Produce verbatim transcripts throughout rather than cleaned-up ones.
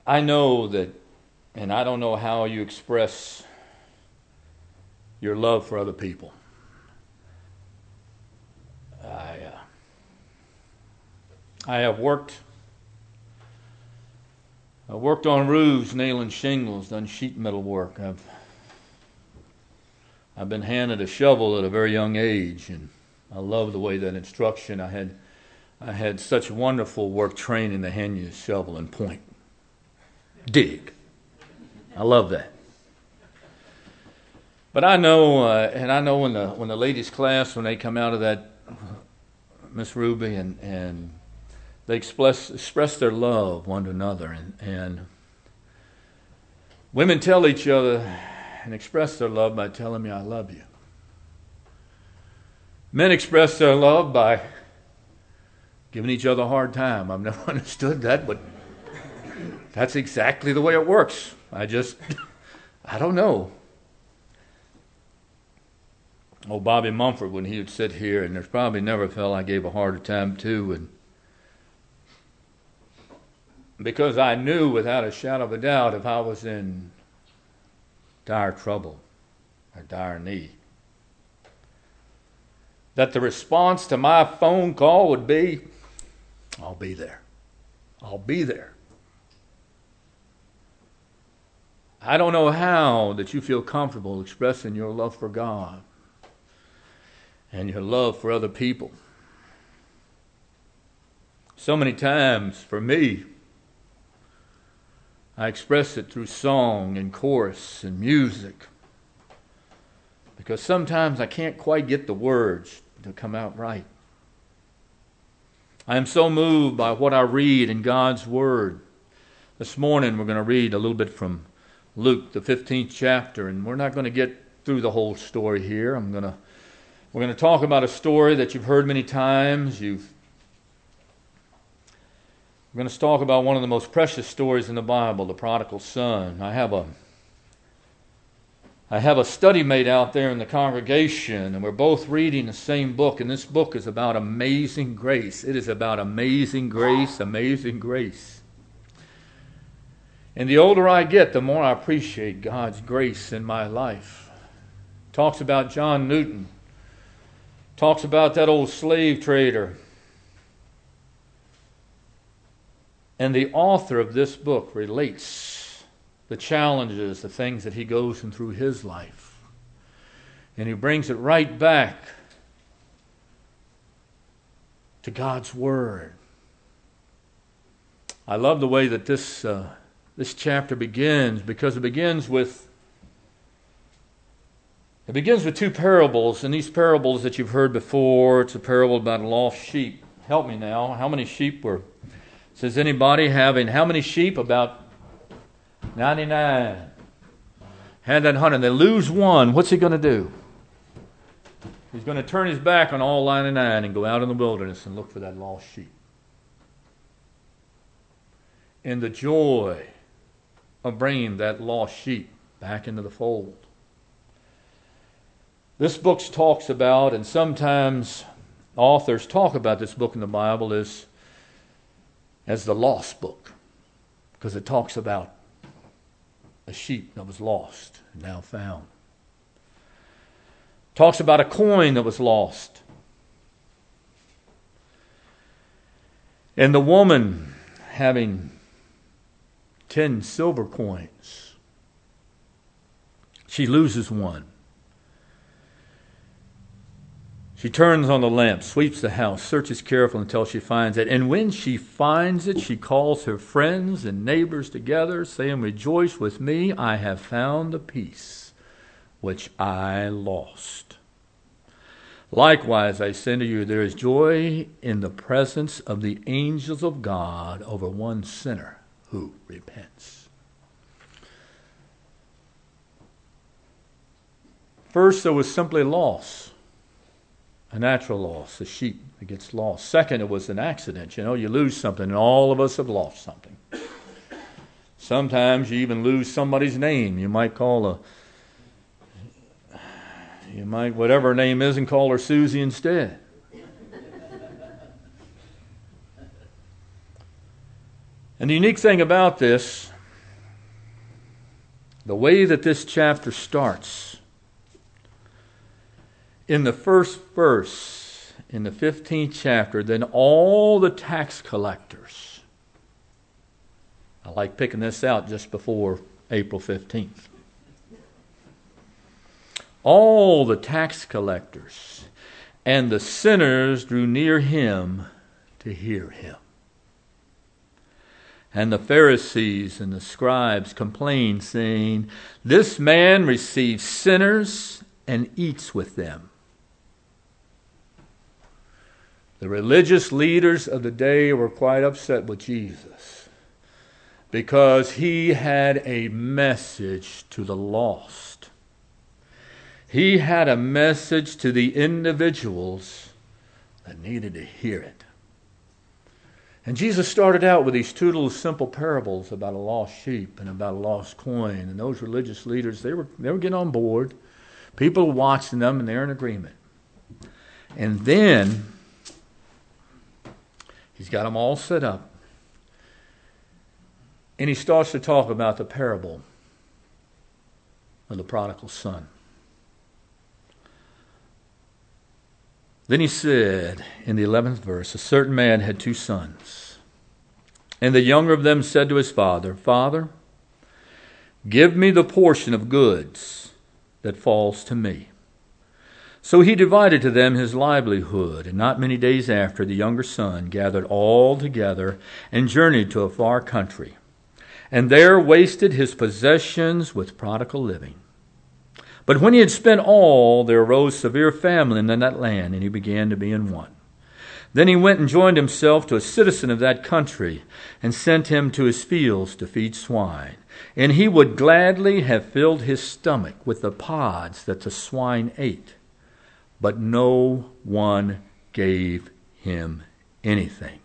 I know that, and I don't know how you express your love for other people. I, uh, I have worked I worked on roofs, nailing shingles, done sheet metal work. I've I've been handed a shovel at a very young age, and I love the way that instruction. I had I had such wonderful work training to hand you a shovel and point, dig. I love that. But I know, uh, and I know when the when the ladies' class, when they come out of that, Miss Ruby, and and they express express their love one to another, and, and women tell each other and express their love by telling me I love you. Men express their love by giving each other a hard time. I've never understood that, but that's exactly the way it works. I just, I don't know. Oh, Bobby Mumford, when he would sit here, and there's probably never a fellow I gave a harder time to, and because I knew without a shadow of a doubt if I was in dire trouble or dire need, that the response to my phone call would be, I'll be there. I'll be there. I don't know how that you feel comfortable expressing your love for God and your love for other people. So many times for me, I express it through song and chorus and music, because sometimes I can't quite get the words to come out right. I am so moved by what I read in God's Word. This morning we're going to read a little bit from Luke, the fifteenth chapter, and we're not going to get through the whole story here. I'm going to we're going to talk about a story that you've heard many times. You've We're going to talk about one of the most precious stories in the Bible, the prodigal son. I have a I have a study mate out there in the congregation, and we're both reading the same book, and this book is about amazing grace. It is about amazing grace, amazing grace. And the older I get, the more I appreciate God's grace in my life. It talks about John Newton. It talks about that old slave trader. And the author of this book relates the challenges, the things that he goes through his life. And he brings it right back to God's Word. I love the way that this uh, this chapter begins, because it begins with it begins with two parables, and these parables that you've heard before. It's a parable about a lost sheep. Help me now. How many sheep were? Says anybody having how many sheep? About ninety-nine. Had that hundred. They lose one. What's he going to do? He's going to turn his back on all ninety-nine and go out in the wilderness and look for that lost sheep. In the joy of bringing that lost sheep back into the fold. This book talks about, and sometimes authors talk about this book in the Bible as as the lost book, because it talks about a sheep that was lost and now found. It talks about a coin that was lost. And the woman having ten silver coins, she loses one. She turns on the lamp, sweeps the house, searches carefully until she finds it. And when she finds it, she calls her friends and neighbors together, saying, "Rejoice with me, I have found the piece which I lost." Likewise, I say to you, there is joy in the presence of the angels of God over one sinner who repents. First, there was simply loss. A natural loss, a sheep that gets lost. Second, it was an accident. You know, you lose something, and all of us have lost something. Sometimes you even lose somebody's name. You might call a, you might, whatever her name is, and call her Susie instead. And the unique thing about this the way that this chapter starts, in the first verse, in the fifteenth chapter, then all the tax collectors, I like picking this out just before April fifteenth. All the tax collectors and the sinners drew near him to hear him. And the Pharisees and the scribes complained, saying, "This man receives sinners and eats with them." The religious leaders of the day were quite upset with Jesus because he had a message to the lost. He had a message to the individuals that needed to hear it. And Jesus started out with these two little simple parables about a lost sheep and about a lost coin. And those religious leaders, they were they were getting on board. People were watching them and they're in agreement. And then he's got them all set up. And he starts to talk about the parable of the prodigal son. Then he said in the eleventh verse, a certain man had two sons. And the younger of them said to his father, "Father, give me the portion of goods that falls to me." So he divided to them his livelihood. And not many days after, the younger son gathered all together and journeyed to a far country, and there wasted his possessions with prodigal living. But when he had spent all, there arose severe famine in that land, and he began to be in want. Then he went and joined himself to a citizen of that country, and sent him to his fields to feed swine. And he would gladly have filled his stomach with the pods that the swine ate, but no one gave him anything.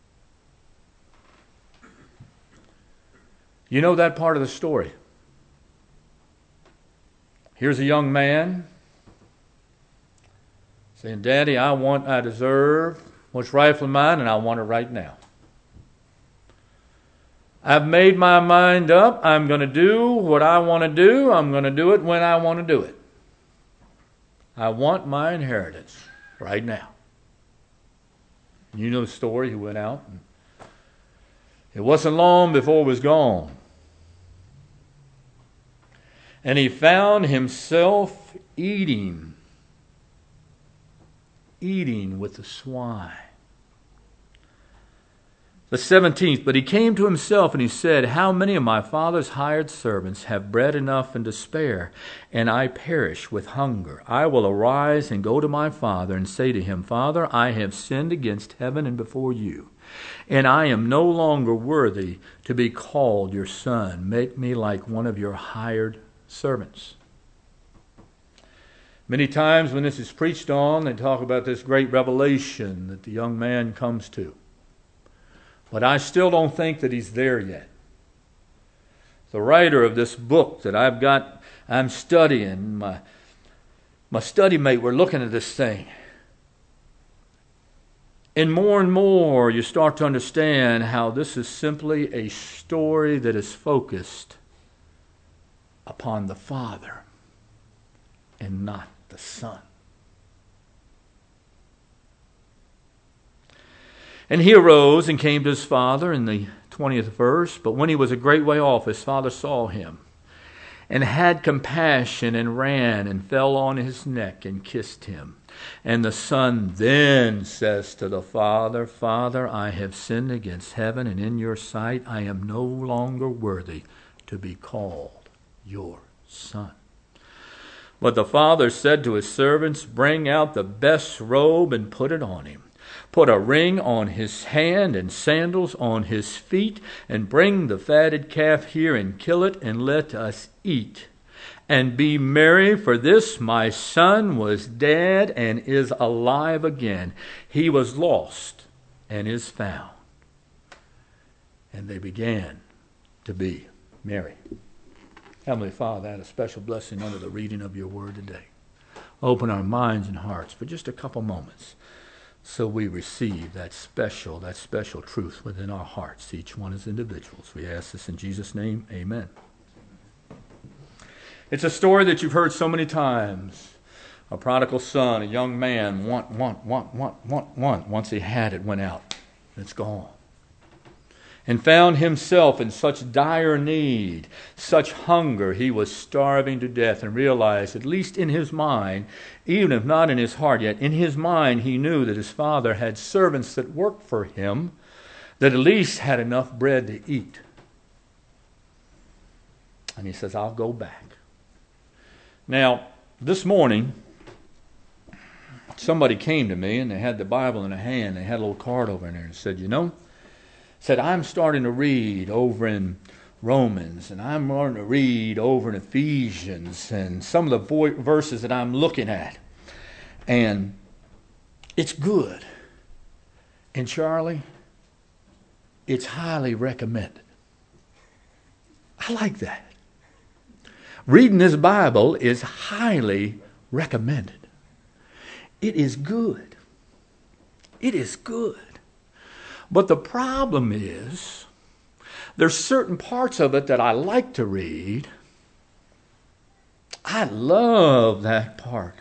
You know that part of the story. Here's a young man saying, "Daddy, I want, I deserve what's rightfully mine, and I want it right now. I've made my mind up. I'm going to do what I want to do. I'm going to do it when I want to do it. I want my inheritance right now." You know the story. He went out, and it wasn't long before it was gone. And he found himself eating, eating with the swine. The seventeenth, but he came to himself and he said, "How many of my father's hired servants have bread enough and to spare, and I perish with hunger? I will arise and go to my father and say to him, Father, I have sinned against heaven and before you, and I am no longer worthy to be called your son. Make me like one of your hired servants." Many times when this is preached on, they talk about this great revelation that the young man comes to. But I still don't think that he's there yet. The writer of this book that I've got, I'm studying, my, my study mate, we're looking at this thing. And more and more you start to understand how this is simply a story that is focused upon the Father and not the Son. And he arose and came to his father in the twentieth verse. But when he was a great way off, his father saw him and had compassion and ran and fell on his neck and kissed him. And the son then says to the father, "Father, I have sinned against heaven and in your sight. I am no longer worthy to be called your son." But the father said to his servants, "Bring out the best robe and put it on him. Put a ring on his hand and sandals on his feet, and bring the fatted calf here and kill it, and let us eat and be merry. For this my son was dead and is alive again. He was lost and is found." And they began to be merry. Heavenly Father, add a special blessing under the reading of your word today. Open our minds and hearts for just a couple moments so we receive that special, that special truth within our hearts, each one as individuals. We ask this in Jesus' name. Amen. It's a story that you've heard so many times. A prodigal son, a young man, want, want, want, want, want, want. Once he had it, went out. It's gone. And found himself in such dire need, such hunger, he was starving to death, and realized, at least in his mind, even if not in his heart yet, in his mind he knew that his father had servants that worked for him that at least had enough bread to eat. And he says, I'll go back. Now, this morning, somebody came to me and they had the Bible in their hand. They had a little card over in there and said, you know, said, I'm starting to read over in Romans, and I'm starting to read over in Ephesians, and some of the vo- verses that I'm looking at. And it's good. And Charlie, it's highly recommended. I like that. Reading this Bible is highly recommended. It is good. It is good. But the problem is, there's certain parts of it that I like to read. I love that part.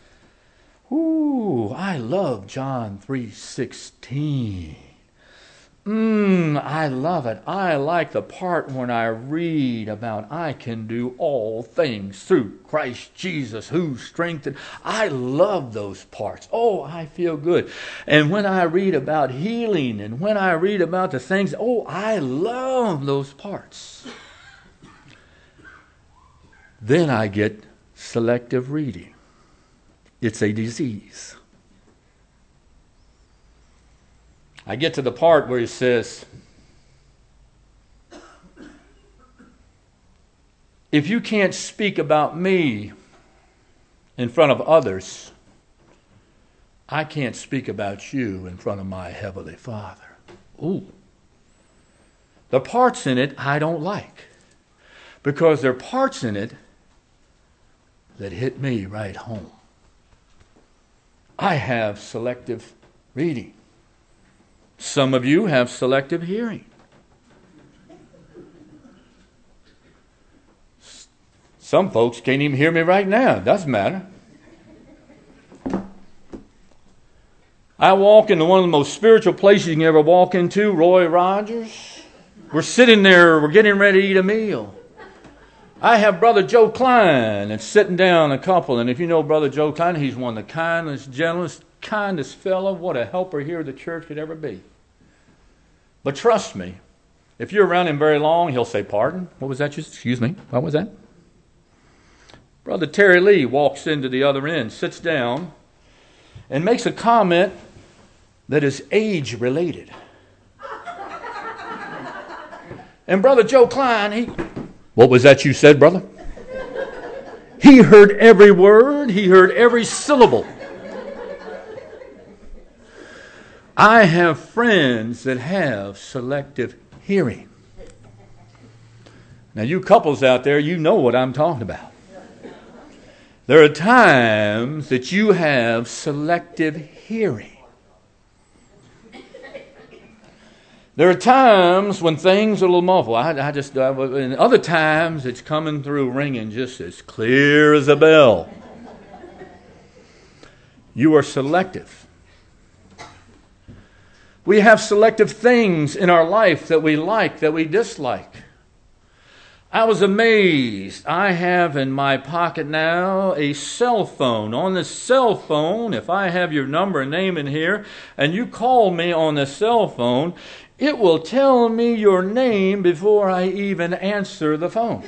Ooh, I love John three sixteen. Mmm, I love it. I like the part when I read about I can do all things through Christ Jesus who strengthened. I love those parts. Oh, I feel good. And when I read about healing and when I read about the things, oh, I love those parts. Then I get selective reading. It's a disease. I get to the part where he says, if you can't speak about me in front of others, I can't speak about you in front of my Heavenly Father. Ooh. The parts in it I don't like, because there are parts in it that hit me right home. I have selective reading. Some of you have selective hearing. Some folks can't even hear me right now. It doesn't matter. I walk into one of the most spiritual places you can ever walk into, Roy Rogers. We're sitting there, we're getting ready to eat a meal. I have Brother Joe Klein that's sitting down, a couple, and if you know Brother Joe Klein, he's one of the kindest, gentlest, kindest fellow, what a helper here at the church could ever be. But trust me, if you're around him very long, he'll say, pardon? What was that? Excuse me, what was that? Brother Terry Lee walks into the other end, sits down, and makes a comment that is age-related. And Brother Joe Klein, he... What was that you said, brother? He heard every word. He heard every syllable. I have friends that have selective hearing. Now, you couples out there, you know what I'm talking about. There are times that you have selective hearing. There are times when things are a little muffled. I, I just, I, and other times it's coming through ringing just as clear as a bell. You are selective. We have selective things in our life that we like, that we dislike. I was amazed. I have in my pocket now a cell phone. On the cell phone, if I have your number and name in here, and you call me on the cell phone, it will tell me your name before I even answer the phone.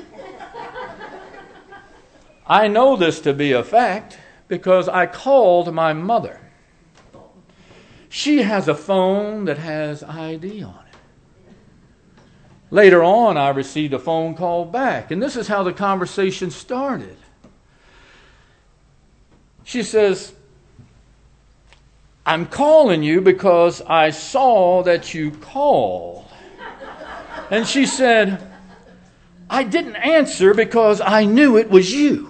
I know this to be a fact because I called my mother. She has a phone that has I D on it. Later on, I received a phone call back, and this is how the conversation started. She says, I'm calling you because I saw that you called. And she said, I didn't answer because I knew it was you.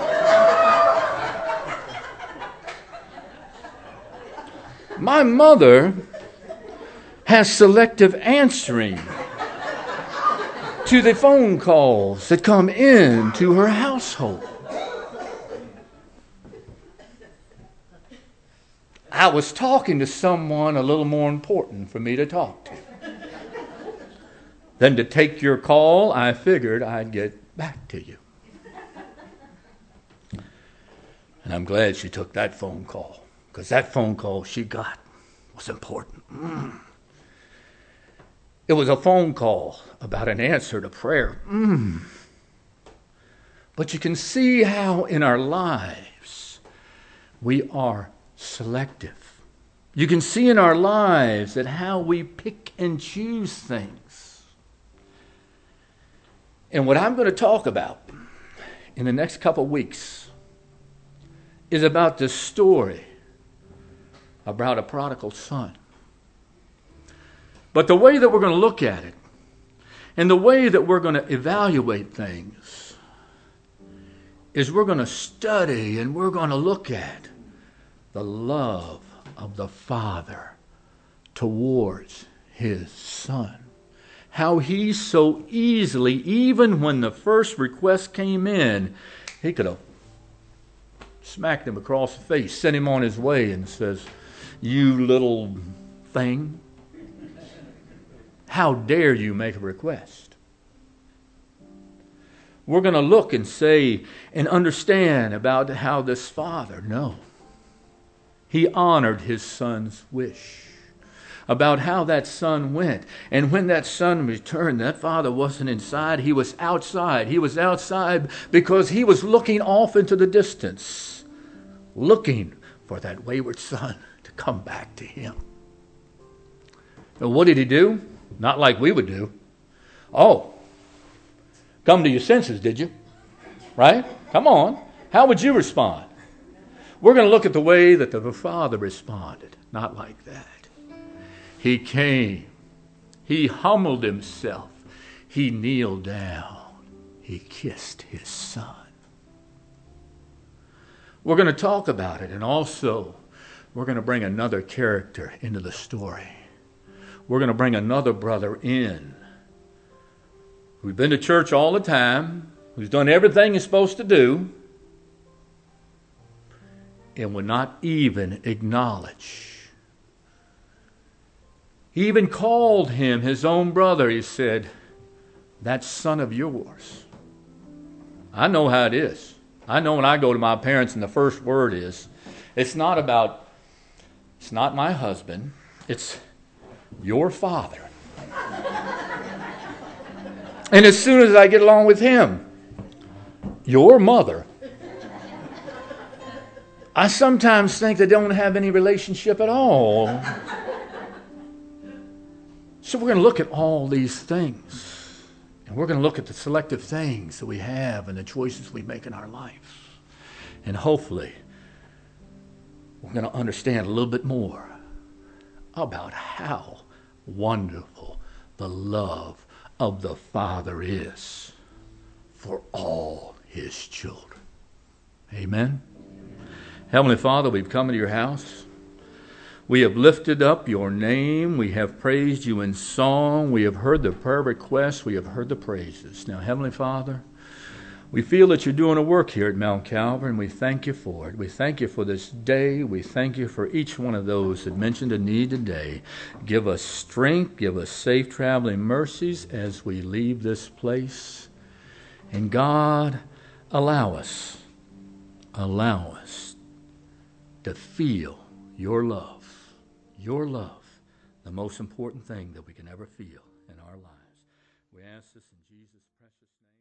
My mother has selective answering to the phone calls that come in to her household. I was talking to someone a little more important for me to talk to. Than to take your call, I figured I'd get back to you. And I'm glad she took that phone call, because that phone call she got was important. Mm. It was a phone call about an answer to prayer. Mm. But you can see how in our lives we are selective. You can see in our lives that how we pick and choose things. And what I'm going to talk about in the next couple of weeks is about this story about a prodigal son. But the way that we're going to look at it and the way that we're going to evaluate things is we're going to study and we're going to look at the love of the Father towards his Son. How he so easily, even when the first request came in, he could have smacked him across the face, sent him on his way, and says, "You little thing, how dare you make a request?" We're going to look and say and understand about how this father, no, he honored his son's wish. About how that son went. And when that son returned, that father wasn't inside, he was outside. He was outside because he was looking off into the distance, looking for that wayward son to come back to him. And what did he do? Not like we would do. Oh, come to your senses, did you? Right? Come on. How would you respond? We're going to look at the way that the father responded. Not like that. He came. He humbled himself. He kneeled down. He kissed his son. We're going to talk about it, and also we're going to bring another character into the story. We're going to bring another brother in who's been to church all the time, who's done everything he's supposed to do, and will not even acknowledge. He even called him his own brother. He said, "That son of yours." I know how it is. I know when I go to my parents and the first word is, it's not about, it's not my husband, it's your father. And as soon as I get along with him, your mother. I sometimes think they don't have any relationship at all. So we're going to look at all these things. And we're going to look at the selective things that we have and the choices we make in our life. And hopefully, we're going to understand a little bit more about how wonderful the love of the Father is for all his children. Amen? Heavenly Father, we've come into your house. We have lifted up your name. We have praised you in song. We have heard the prayer requests. We have heard the praises. Now, Heavenly Father, we feel that you're doing a work here at Mount Calvary, and we thank you for it. We thank you for this day. We thank you for each one of those that mentioned a need today. Give us strength. Give us safe traveling mercies as we leave this place. And God, allow us, allow us to feel your love. Your love, the most important thing that we can ever feel in our lives. We ask this in Jesus' precious name.